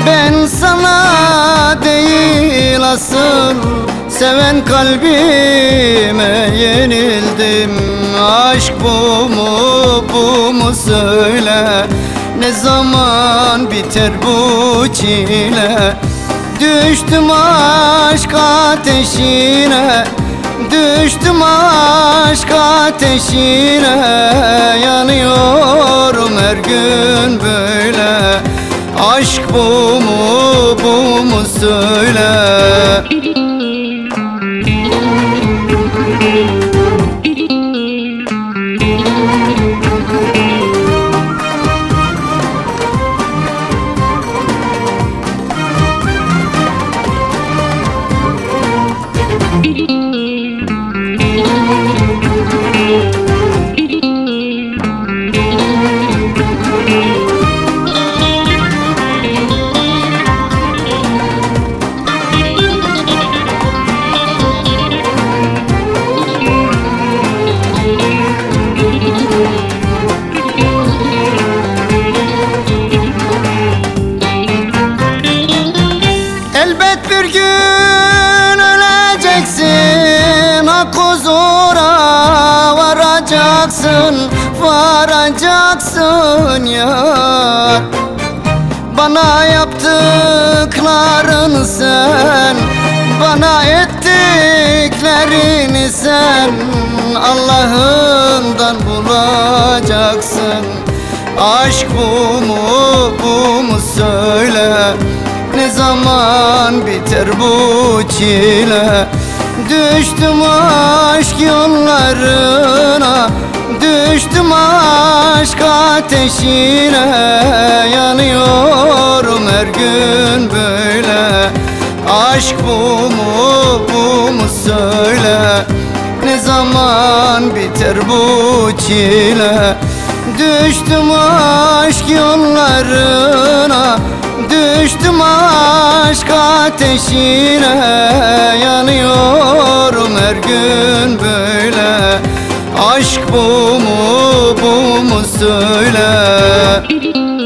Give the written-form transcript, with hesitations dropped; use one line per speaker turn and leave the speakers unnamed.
Ben sana değil asıl seven kalbime yenildim. Aşk bu mu, bu mu söyle, ne zaman biter bu çile? Düştüm aşk ateşine, düştüm aşk ateşine. Yanıyorum her gün böyle. Aşk bu mu, bu mu söyle. Elbet bir gün öleceksin, hak huzura varacaksın, varacaksın yar. Bana yaptıklarını sen, bana ettiklerini sen Allah'ından bulacaksın. Aşk bu mu, bu mu söyle, ne zaman biter bu çile? Düştüm aşk yollarına, düştüm aşk ateşine. Yanıyorum her gün böyle. Aşk bu mu, bu mu söyle, ne zaman biter bu çile? Düştüm aşk yollarına, düştüm aşk ateşine. Yanıyorum her gün böyle. Aşk bu mu, bu mu söyle.